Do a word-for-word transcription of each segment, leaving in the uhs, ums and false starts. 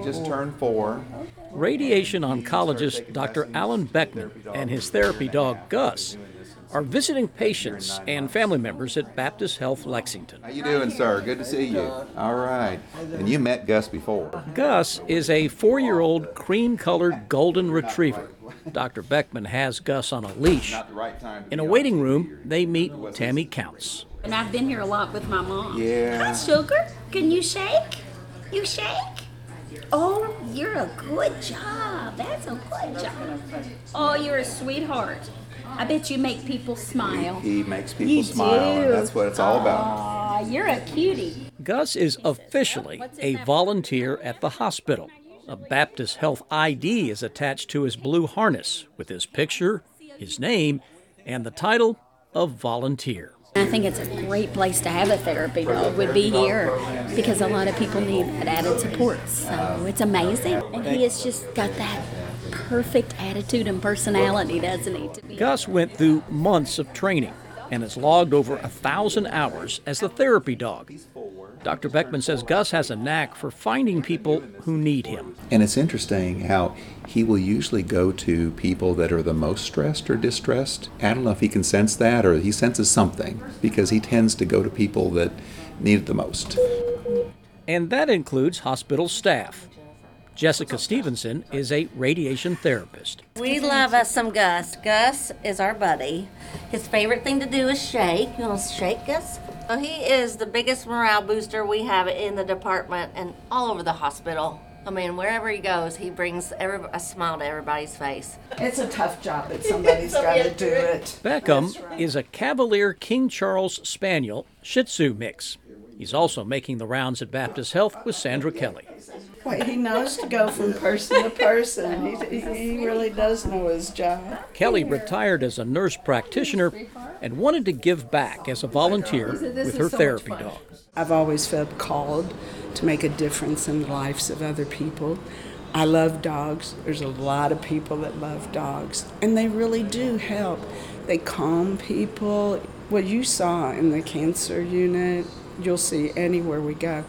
just turned four. Radiation oncologist Doctor Alan Beckman and his therapy dog Gus are visiting patients and family members at Baptist Health Lexington. How you doing, sir? Good to see you. All right. And you met Gus before. Gus is a four-year-old cream-colored golden retriever. Doctor Beckman has Gus on a leash. In a waiting room, they meet Tammy Counts. And I've been here a lot with my mom. Yeah. Hi, sugar. Can you shake? You shake? Oh, you're a good job. That's a good job. Oh, you're a sweetheart. I bet you make people smile. He makes people You smile, do. and that's what it's all about. Aw, you're a cutie. Gus is officially a volunteer at the hospital. A Baptist Health I D is attached to his blue harness with his picture, his name, and the title of volunteer. I think it's a great place to have a therapy dog would be here because a lot of people need that added support. So it's amazing. And he has just got that perfect attitude and personality, doesn't he? To be Gus went through months of training and has logged over a thousand hours as the therapy dog. Doctor Beckman says Gus has a knack for finding people who need him. And it's interesting how he will usually go to people that are the most stressed or distressed. I don't know if he can sense that or he senses something because he tends to go to people that need it the most. And that includes hospital staff. Jessica Stevenson is a radiation therapist. We love us some Gus. Gus is our buddy. His favorite thing to do is shake. You want to shake, Gus? Well, he is the biggest morale booster we have in the department and all over the hospital. I mean, wherever he goes, he brings every, a smile to everybody's face. It's a tough job, but somebody's got to do it. Beckham is a Cavalier King Charles Spaniel Shih Tzu mix. He's also making the rounds at Baptist Health with Sandra Kelly. Well, he knows to go from person to person. He, he really does know his job. Kelly retired as a nurse practitioner and wanted to give back as a volunteer with her therapy dog. I've always felt called to make a difference in the lives of other people. I love dogs. There's a lot of people that love dogs, and they really do help. They calm people. What you saw in the cancer unit, you'll see anywhere we go.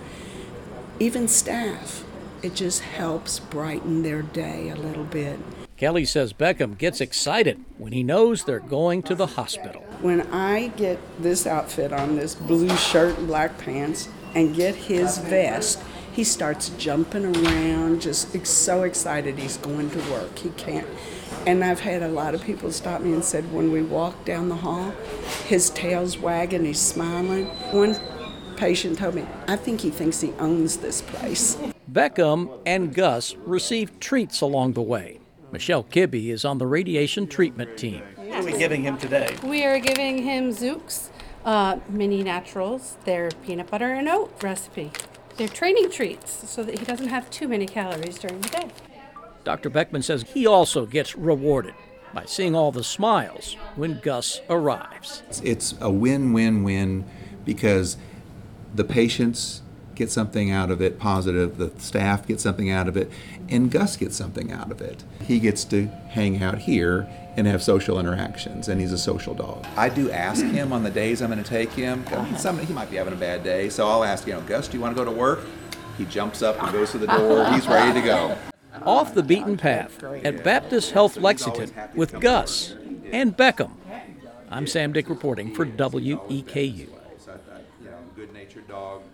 Even staff. It just helps brighten their day a little bit. Kelly says Beckham gets excited when he knows they're going to the hospital. When I get this outfit on, this blue shirt and black pants, and get his vest, he starts jumping around, just so excited he's going to work. He can't. And I've had a lot of people stop me and said when we walk down the hall, his tail's wagging, he's smiling. One patient told me, I think he thinks he owns this place. Beckham and Gus received treats along the way. Michelle Kibbe is on the radiation treatment team. What are we giving him today? We are giving him Zooks uh, Mini Naturals, their peanut butter and oat recipe. They're training treats so that he doesn't have too many calories during the day. Doctor Beckman says he also gets rewarded by seeing all the smiles when Gus arrives. It's a win-win-win because the patients get something out of it positive, the staff get something out of it, and Gus gets something out of it. He gets to hang out here and have social interactions, and he's a social dog. I do ask him on the days I'm going to take him. Some, he might be having a bad day, so I'll ask, you know, Gus, do you want to go to work? He jumps up and goes to the door. He's ready to go. Off the beaten path at Baptist Health Lexington with Gus and Beckham. I'm Sam Dick reporting for W E K U. Good-natured dog.